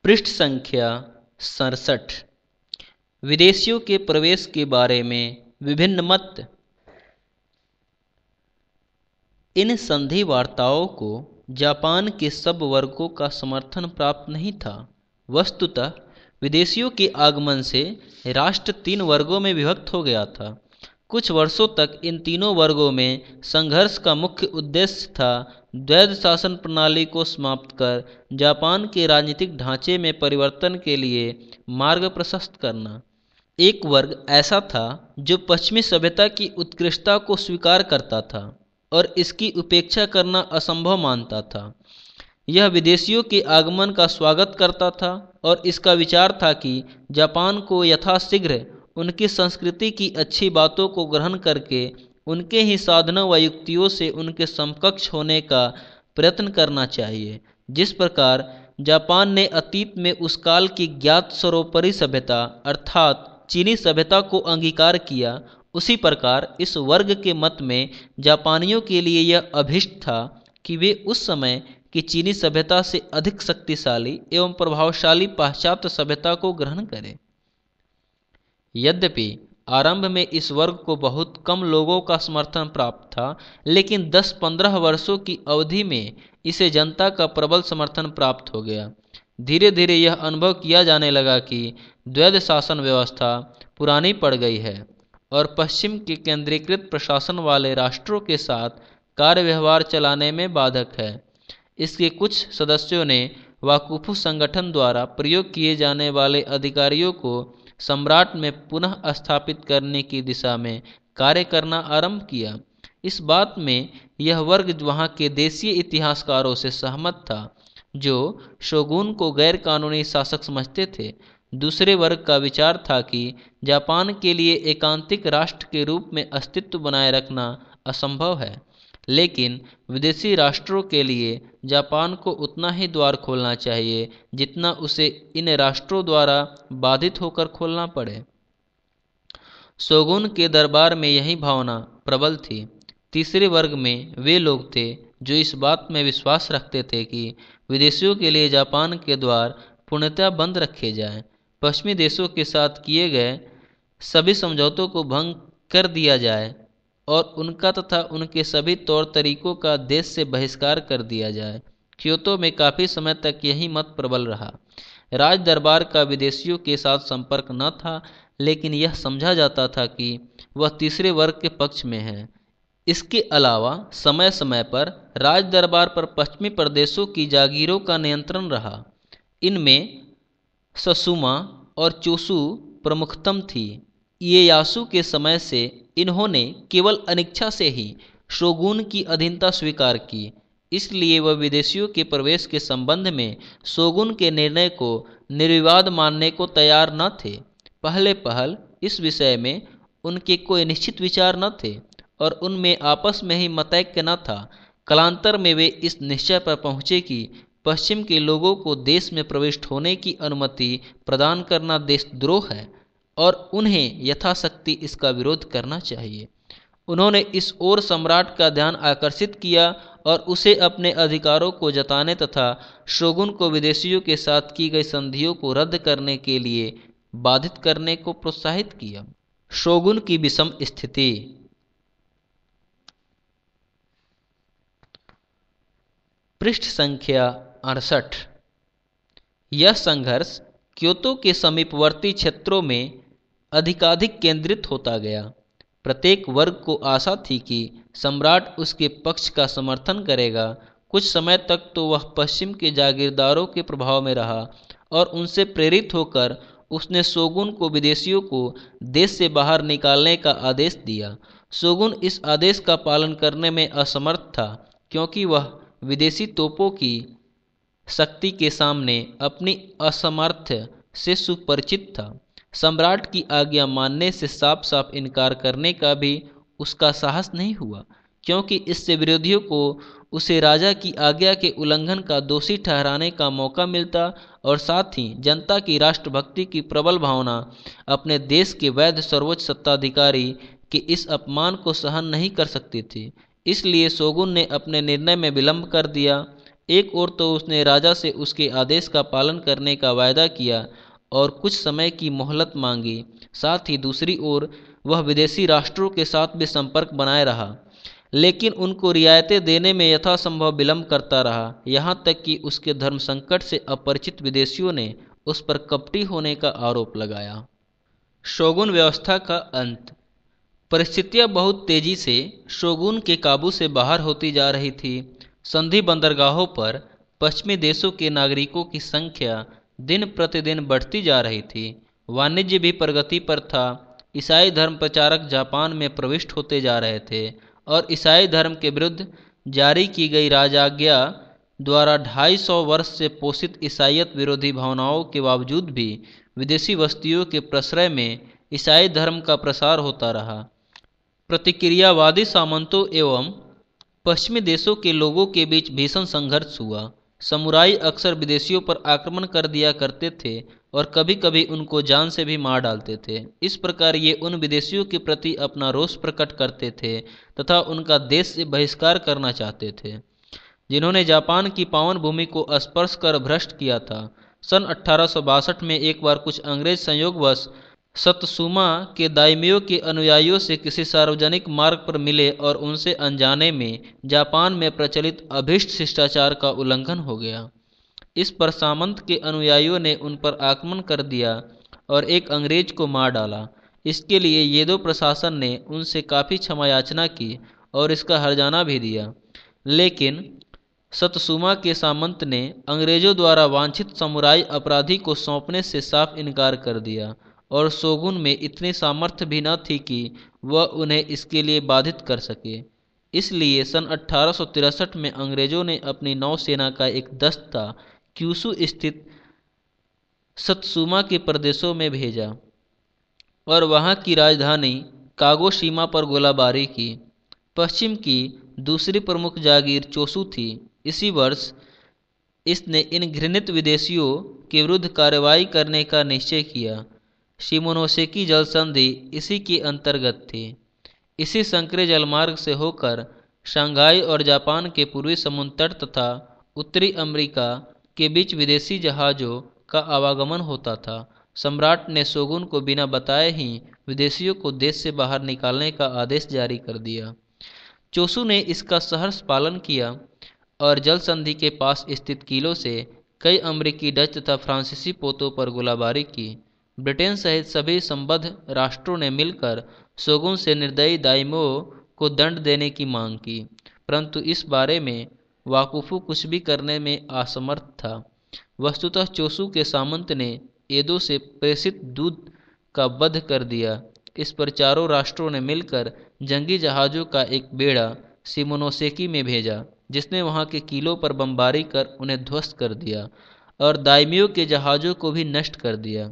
पृष्ठ संख्या 67। विदेशियों के प्रवेश के बारे में विभिन्न मत। इन संधि वार्ताओं को जापान के सब वर्गों का समर्थन प्राप्त नहीं था। वस्तुतः विदेशियों के आगमन से राष्ट्र 3 वर्गों में विभक्त हो गया था। कुछ वर्षों तक इन तीनों वर्गों में संघर्ष का मुख्य उद्देश्य था द्वैध शासन प्रणाली को समाप्त कर जापान के राजनीतिक ढांचे में परिवर्तन के लिए मार्ग प्रशस्त करना। एक वर्ग ऐसा था जो पश्चिमी सभ्यता की उत्कृष्टता को स्वीकार करता था और इसकी उपेक्षा करना असंभव मानता था। यह विदेशियों के आगमन का स्वागत करता था और इसका विचार था कि जापान को यथाशीघ्र उनकी संस्कृति की अच्छी बातों को ग्रहण करके उनके ही साधनों व युक्तियों से उनके समकक्ष होने का प्रयत्न करना चाहिए। जिस प्रकार जापान ने अतीत में उस काल की ज्ञात सर्वोपरि सभ्यता अर्थात चीनी सभ्यता को अंगीकार किया, उसी प्रकार इस वर्ग के मत में जापानियों के लिए यह अभीष्ट था कि वे उस समय की चीनी सभ्यता से अधिक शक्तिशाली एवं प्रभावशाली पाश्चात्य सभ्यता को ग्रहण करें। यद्यपि आरंभ में इस वर्ग को बहुत कम लोगों का समर्थन प्राप्त था, लेकिन 10-15 वर्षों की अवधि में इसे जनता का प्रबल समर्थन प्राप्त हो गया। धीरे धीरे यह अनुभव किया जाने लगा कि द्वैध शासन व्यवस्था पुरानी पड़ गई है और पश्चिम के केंद्रीकृत प्रशासन वाले राष्ट्रों के साथ कार्य व्यवहार चलाने में बाधक है। इसके कुछ सदस्यों ने वाकुफु संगठन द्वारा प्रयोग किए जाने वाले अधिकारियों को सम्राट में पुनः स्थापित करने की दिशा में कार्य करना आरंभ किया। इस बात में यह वर्ग वहाँ के देशीय इतिहासकारों से सहमत था जो शोगुन को गैर कानूनी शासक समझते थे। दूसरे वर्ग का विचार था कि जापान के लिए एकांतिक राष्ट्र के रूप में अस्तित्व बनाए रखना असंभव है, लेकिन विदेशी राष्ट्रों के लिए जापान को उतना ही द्वार खोलना चाहिए जितना उसे इन राष्ट्रों द्वारा बाधित होकर खोलना पड़े। शोगुन के दरबार में यही भावना प्रबल थी। तीसरे वर्ग में वे लोग थे जो इस बात में विश्वास रखते थे कि विदेशियों के लिए जापान के द्वार पूर्णतः बंद रखे जाएं, पश्चिमी देशों के साथ किए गए सभी समझौतों को भंग कर दिया जाए और उनका तथा उनके सभी तौर तरीकों का देश से बहिष्कार कर दिया जाए। क्योतो में काफ़ी समय तक यही मत प्रबल रहा। राज दरबार का विदेशियों के साथ संपर्क न था, लेकिन यह समझा जाता था कि वह तीसरे वर्ग के पक्ष में है। इसके अलावा समय समय पर राज दरबार पर पश्चिमी प्रदेशों की जागीरों का नियंत्रण रहा। इनमें ससुमा और चोसु प्रमुखतम थी। इएयासु के समय से इन्होंने केवल अनिच्छा से ही शोगुन की अधीनता स्वीकार की, इसलिए वह विदेशियों के प्रवेश के संबंध में शोगुन के निर्णय को निर्विवाद मानने को तैयार न थे। पहले पहल इस विषय में उनके कोई निश्चित विचार न थे और उनमें आपस में ही मतैक्य न था। कालांतर में वे इस निश्चय पर पहुँचे कि पश्चिम के लोगों को देश में प्रविष्ट होने की अनुमति प्रदान करना देशद्रोह है और उन्हें यथाशक्ति इसका विरोध करना चाहिए। उन्होंने इस ओर सम्राट का ध्यान आकर्षित किया और उसे अपने अधिकारों को जताने तथा शोगुन को विदेशियों के साथ की गई संधियों को रद्द करने के लिए बाधित करने को प्रोत्साहित किया। शोगुन की विषम स्थिति। पृष्ठ संख्या 68। यह संघर्ष क्योतो के समीपवर्ती क्षेत्रों में अधिकाधिक केंद्रित होता गया। प्रत्येक वर्ग को आशा थी कि सम्राट उसके पक्ष का समर्थन करेगा। कुछ समय तक तो वह पश्चिम के जागीरदारों के प्रभाव में रहा और उनसे प्रेरित होकर उसने शोगुन को विदेशियों को देश से बाहर निकालने का आदेश दिया। शोगुन इस आदेश का पालन करने में असमर्थ था क्योंकि वह विदेशी तोपों की शक्ति के सामने अपनी असमर्थ्य से सुपरिचित था। सम्राट की आज्ञा मानने से साफ साफ इनकार करने का भी उसका साहस नहीं हुआ, क्योंकि इससे विरोधियों को उसे राजा की आज्ञा के उल्लंघन का दोषी ठहराने का मौका मिलता और साथ ही जनता की राष्ट्रभक्ति की प्रबल भावना अपने देश के वैध सर्वोच्च सत्ताधिकारी के इस अपमान को सहन नहीं कर सकती थी। इसलिए शोगुन ने अपने निर्णय में विलंब कर दिया। एक ओर तो उसने राजा से उसके आदेश का पालन करने का वायदा किया और कुछ समय की मोहलत मांगी, साथ ही दूसरी ओर वह विदेशी राष्ट्रों के साथ भी संपर्क बनाए रहा, लेकिन उनको रियायतें देने में यथासंभव विलंब करता रहा, यहाँ तक कि उसके धर्म संकट से अपरिचित विदेशियों ने उस पर कपटी होने का आरोप लगाया। शोगुन व्यवस्था का अंत। परिस्थितियां बहुत तेजी से शोगुन के काबू से बाहर होती जा रही थी। संधि बंदरगाहों पर पश्चिमी देशों के नागरिकों की संख्या दिन प्रतिदिन बढ़ती जा रही थी। वाणिज्य भी प्रगति पर था। ईसाई धर्म प्रचारक जापान में प्रविष्ट होते जा रहे थे और ईसाई धर्म के विरुद्ध जारी की गई राजाज्ञा द्वारा 250 वर्ष से पोषित ईसाईयत विरोधी भावनाओं के बावजूद भी विदेशी बस्तियों के प्रश्रय में ईसाई धर्म का प्रसार होता रहा। प्रतिक्रियावादी सामंतों एवं पश्चिमी देशों के लोगों के बीच भीषण संघर्ष हुआ। समुराई अक्सर विदेशियों पर आक्रमण कर दिया करते थे और कभी कभी उनको जान से भी मार डालते थे। इस प्रकार ये उन विदेशियों के प्रति अपना रोष प्रकट करते थे तथा उनका देश से बहिष्कार करना चाहते थे, जिन्होंने जापान की पावन भूमि को स्पर्श कर भ्रष्ट किया था। सन 1862 में एक बार कुछ अंग्रेज संयोगवश सत्सुमा के दाइम्यो के अनुयायियों से किसी सार्वजनिक मार्ग पर मिले और उनसे अनजाने में जापान में प्रचलित अभिष्ट शिष्टाचार का उल्लंघन हो गया। इस पर सामंत के अनुयायियों ने उन पर आक्रमण कर दिया और एक अंग्रेज को मार डाला। इसके लिए येदो प्रशासन ने उनसे काफ़ी क्षमा याचना की और इसका हर्जाना भी दिया, लेकिन सत्सुमा के सामंत ने अंग्रेजों द्वारा वांछित समुराई अपराधी को सौंपने से साफ इनकार कर दिया और शोगुन में इतनी सामर्थ्य भी न थी कि वह उन्हें इसके लिए बाधित कर सके। इसलिए सन 1863 में अंग्रेजों ने अपनी नौसेना का एक दस्ता क्यूशू स्थित सत्सुमा के प्रदेशों में भेजा और वहां की राजधानी कागोशीमा पर गोलाबारी की। पश्चिम की दूसरी प्रमुख जागीर चोसू थी। इसी वर्ष इसने इन घृणित विदेशियों के विरुद्ध कार्रवाई करने का निश्चय किया। शिमोनोसेकी जल संधि इसी के अंतर्गत थी। इसी संकरे जलमार्ग से होकर शंघाई और जापान के पूर्वी समुद्र तट तथा उत्तरी अमेरिका के बीच विदेशी जहाज़ों का आवागमन होता था। सम्राट ने शोगुन को बिना बताए ही विदेशियों को देश से बाहर निकालने का आदेश जारी कर दिया। चोसू ने इसका सहर्ष पालन किया और जल संधि के पास स्थित किलों से कई अमेरिकी, डच तथा फ्रांसीसी पोतों पर गोलाबारी की। ब्रिटेन सहित सभी संबद्ध राष्ट्रों ने मिलकर शोगुन से निर्दयी दाइमो को दंड देने की मांग की, परंतु इस बारे में वाकुफु कुछ भी करने में असमर्थ था। वस्तुतः चोसू के सामंत ने एदो से प्रेषित दूत का वध कर दिया। इस पर चारों राष्ट्रों ने मिलकर जंगी जहाज़ों का एक बेड़ा शिमोनोसेकी में भेजा, जिसने वहां के किलों पर बमबारी कर उन्हें ध्वस्त कर दिया और दाइमियों के जहाज़ों को भी नष्ट कर दिया।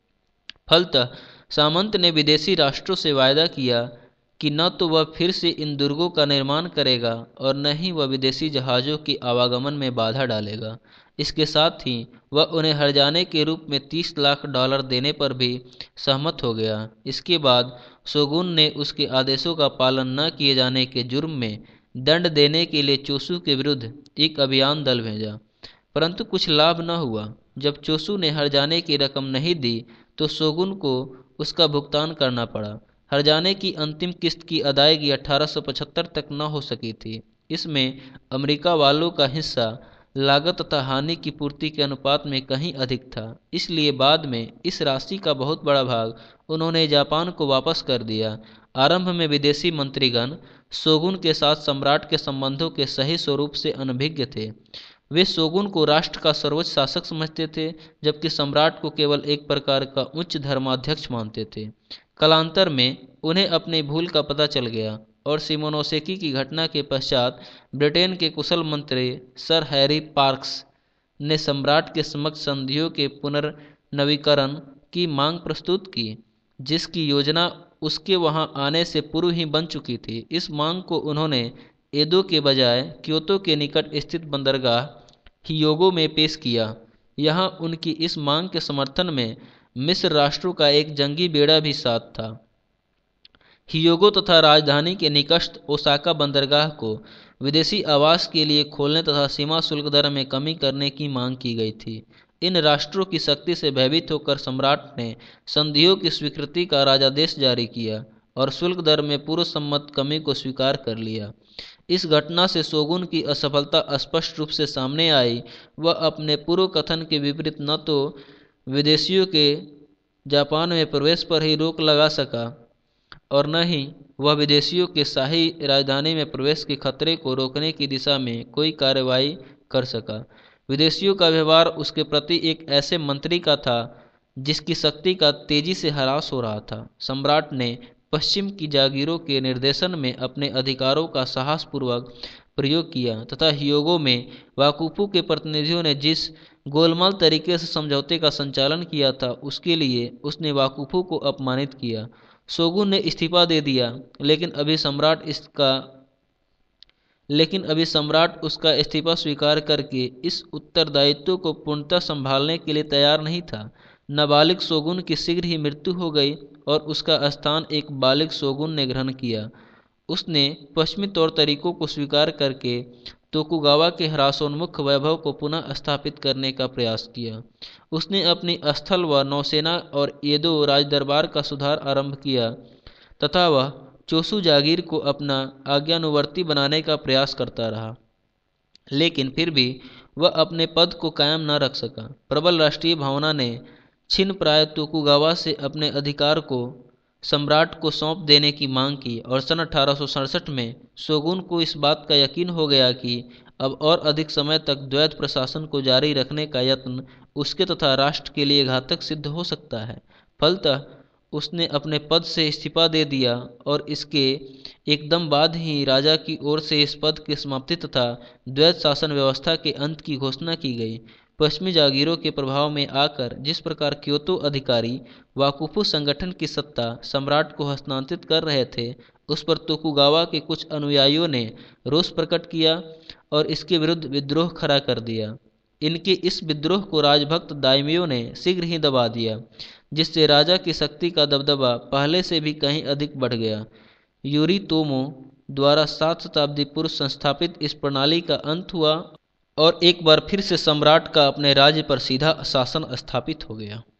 फलतः सामंत ने विदेशी राष्ट्रों से वायदा किया कि न तो वह फिर से इन दुर्गों का निर्माण करेगा और न ही वह विदेशी जहाज़ों के आवागमन में बाधा डालेगा। इसके साथ ही वह उन्हें हर्जाने के रूप में $30 लाख देने पर भी सहमत हो गया। इसके बाद शोगुन ने उसके आदेशों का पालन न किए जाने के जुर्म में दंड देने के लिए चोसू के विरुद्ध एक अभियान दल भेजा, परंतु कुछ लाभ न हुआ। जब चोसू ने हर्जाने की रकम नहीं दी तो शोगुन को उसका भुगतान करना पड़ा। हर्जाने की अंतिम किस्त की अदायगी 1875 तक न हो सकी थी। इसमें अमेरिका वालों का हिस्सा लागत तथा हानि की पूर्ति के अनुपात में कहीं अधिक था, इसलिए बाद में इस राशि का बहुत बड़ा भाग उन्होंने जापान को वापस कर दिया। आरंभ में विदेशी मंत्रीगण शोगुन के साथ सम्राट के संबंधों के सही स्वरूप से अनभिज्ञ थे। वे शोगुन को राष्ट्र का सर्वोच्च शासक समझते थे, जबकि सम्राट को केवल एक प्रकार का उच्च धर्माध्यक्ष मानते थे। कालांतर में उन्हें अपनी भूल का पता चल गया और शिमोनोसेकी की घटना के पश्चात ब्रिटेन के कुशल मंत्री सर हैरी पार्क्स ने सम्राट के समक्ष संधियों के पुनर्नवीकरण की मांग प्रस्तुत की, जिसकी योजना उसके वहां आने से पूर्व ही बन चुकी थी। इस मांग को उन्होंने एदो के बजाय क्योतो के निकट स्थित बंदरगाह हियोगो में पेश किया। यहाँ उनकी इस मांग के समर्थन में मिस्र राष्ट्रों का एक जंगी बेड़ा भी साथ था। हियोगो तथा राजधानी के निकटस्थ ओसाका बंदरगाह को विदेशी आवास के लिए खोलने तथा सीमा शुल्क दर में कमी करने की मांग की गई थी। इन राष्ट्रों की शक्ति से भयभीत होकर सम्राट ने संधियों की स्वीकृति का राजादेश जारी किया और शुल्क दर में पूर्व सम्मत कमी को स्वीकार कर लिया। इस घटना से शोगुन की असफलता स्पष्ट रूप से सामने आई। वह अपने पूर्व कथन के विपरीत न तो विदेशियों के जापान में प्रवेश पर ही रोक लगा सका और न ही वह विदेशियों के शाही राजधानी में प्रवेश के खतरे को रोकने की दिशा में कोई कार्रवाई कर सका। विदेशियों का व्यवहार उसके प्रति एक ऐसे मंत्री का था जिसकी शक्ति का तेजी से ह्रास हो रहा था। सम्राट ने पश्चिम की जागीरों के निर्देशन में अपने अधिकारों का साहसपूर्वक प्रयोग किया तथा ह्योगो में वाकुफू के प्रतिनिधियों ने जिस गोलमाल तरीके से समझौते का संचालन किया था उसके लिए उसने वाकुफू को अपमानित किया। शोगुन ने इस्तीफा दे दिया, लेकिन अभी सम्राट उसका इस्तीफा स्वीकार करके इस उत्तरदायित्व को पूर्णतः संभालने के लिए तैयार नहीं था। नाबालिग शोगुन की शीघ्र ही मृत्यु हो गई और उसका स्थान एक बालिग शोगुन ने ग्रहण किया। उसने पश्चिमी तौर तरीकों को स्वीकार करके तोकुगावा के ह्रासोन्मुख वैभव को पुनः स्थापित करने का प्रयास किया। उसने अपनी स्थल व नौसेना और एदो राजदरबार का सुधार आरंभ किया तथा वह चोसु जागीर को अपना आज्ञानुवर्ती बनाने का प्रयास करता रहा, लेकिन फिर भी वह अपने पद को कायम न रख सका। प्रबल राष्ट्रीय भावना ने छिन्न प्राय तोकुगावा से अपने अधिकार को सम्राट को सौंप देने की मांग की और सन 1867 में शोगुन को इस बात का यकीन हो गया कि अब और अधिक समय तक द्वैध प्रशासन को जारी रखने का यत्न उसके तथा राष्ट्र के लिए घातक सिद्ध हो सकता है। फलतः उसने अपने पद से इस्तीफा दे दिया और इसके एकदम बाद ही राजा की ओर से इस पद की समाप्ति तथा द्वैध शासन व्यवस्था के अंत की घोषणा की गई। पश्चिमी जागीरों के प्रभाव में आकर जिस प्रकार क्योतो अधिकारी वाकुफू संगठन की सत्ता सम्राट को हस्तांतरित कर रहे थे, उस पर तोकुगावा के कुछ अनुयायियों ने रोष प्रकट किया और इसके विरुद्ध विद्रोह खड़ा कर दिया। इनके इस विद्रोह को राजभक्त दाइमियों ने शीघ्र ही दबा दिया, जिससे राजा की शक्ति का दबदबा पहले से भी कहीं अधिक बढ़ गया। योरितोमो द्वारा 7 शताब्दी पूर्व संस्थापित इस प्रणाली का अंत हुआ और एक बार फिर से सम्राट का अपने राज्य पर सीधा शासन स्थापित हो गया।